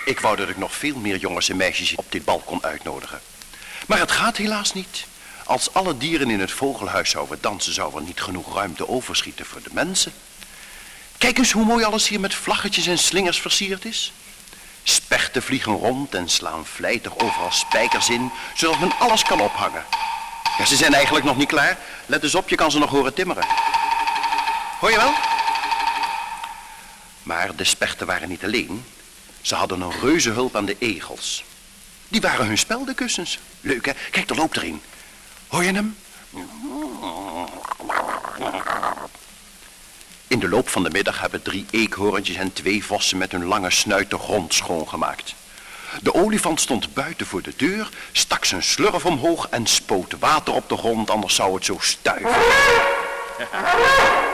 Ik wou dat ik nog veel meer jongens en meisjes op dit bal kon uitnodigen. Maar het gaat helaas niet. Als alle dieren in het vogelhuis zouden dansen, zou er niet genoeg ruimte overschieten voor de mensen. Kijk eens hoe mooi alles hier met vlaggetjes en slingers versierd is. Spechten vliegen rond en slaan vlijtig overal spijkers in, zodat men alles kan ophangen. Ja, ze zijn eigenlijk nog niet klaar. Let eens op, je kan ze nog horen timmeren. Hoor je wel? Maar de spechten waren niet alleen. Ze hadden een reuze hulp aan de egels. Die waren hun speldenkussens. Leuk, hè? Kijk, er loopt er een. Hoor je hem? In de loop van de middag hebben 3 eekhoorntjes en 2 vossen met hun lange snuit de grond schoongemaakt. De olifant stond buiten voor de deur, stak zijn slurf omhoog en spoot water op de grond, anders zou het zo stuiven.